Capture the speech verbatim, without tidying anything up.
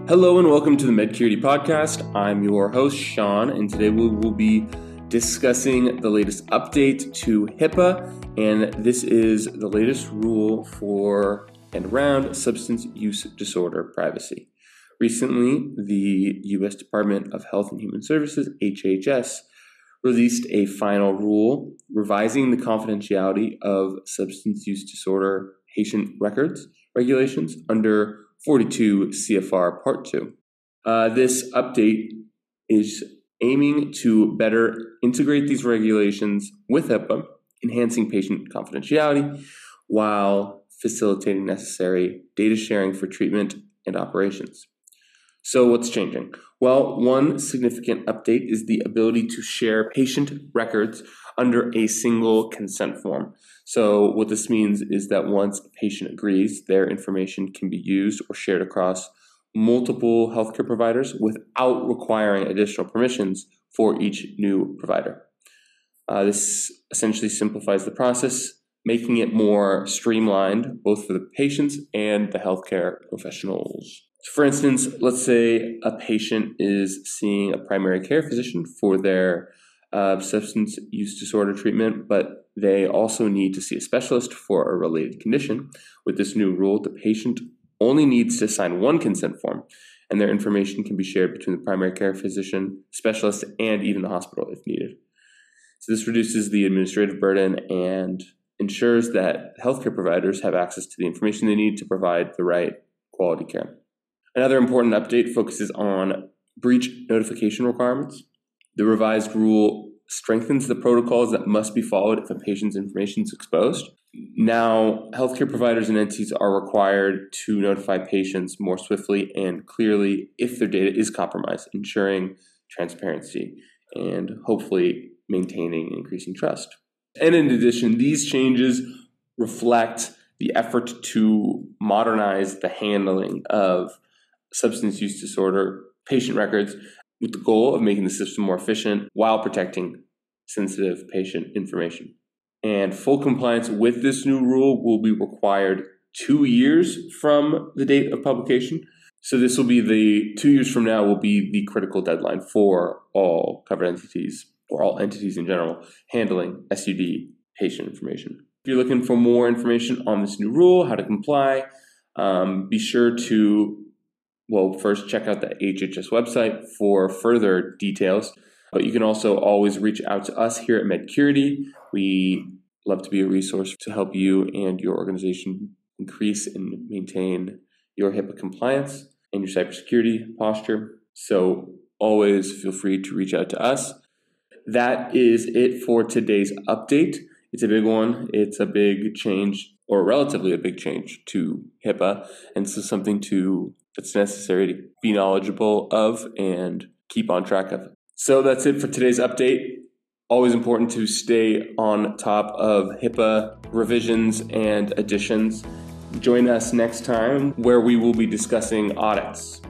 Hello and welcome to the MedCurity podcast. I'm your host, Sean, and today we will be discussing the latest update to HIPAA, and this is the latest rule for and around substance use disorder privacy. Recently, the U S Department of Health and Human Services, H H S, released a final rule revising the confidentiality of substance use disorder patient records regulations under forty-two C F R Part two. Uh, this update is aiming to better integrate these regulations with HIPAA, enhancing patient confidentiality while facilitating necessary data sharing for treatment and operations. So what's changing? Well, one significant update is the ability to share patient records under a single consent form. So what this means is that once a patient agrees, their information can be used or shared across multiple healthcare providers without requiring additional permissions for each new provider. Uh, this essentially simplifies the process, making it more streamlined both for the patients and the healthcare professionals. For instance, let's say a patient is seeing a primary care physician for their uh, substance use disorder treatment, but they also need to see a specialist for a related condition. With this new rule, the patient only needs to sign one consent form, and their information can be shared between the primary care physician, specialist, and even the hospital if needed. So this reduces the administrative burden and ensures that healthcare providers have access to the information they need to provide the right quality care. Another important update focuses on breach notification requirements. The revised rule strengthens the protocols that must be followed if a patient's information is exposed. Now, healthcare providers and entities are required to notify patients more swiftly and clearly if their data is compromised, ensuring transparency and hopefully maintaining and increasing trust. And in addition, these changes reflect the effort to modernize the handling of substance use disorder patient records with the goal of making the system more efficient while protecting sensitive patient information. And full compliance with this new rule will be required two years from the date of publication. So this will be the two years from now will be the critical deadline for all covered entities or all entities in general handling S U D patient information. If you're looking for more information on this new rule, how to comply, um, be sure to Well, first check out the H H S website for further details, but you can also always reach out to us here at MedCurity. We love to be a resource to help you and your organization increase and maintain your HIPAA compliance and your cybersecurity posture. So always feel free to reach out to us. That is it for today's update. It's a big one. It's a big change, or relatively a big change to HIPAA, and so something to that's necessary to be knowledgeable of and keep on track of. So that's it for today's update. Always important to stay on top of HIPAA revisions and additions. Join us next time where we will be discussing audits.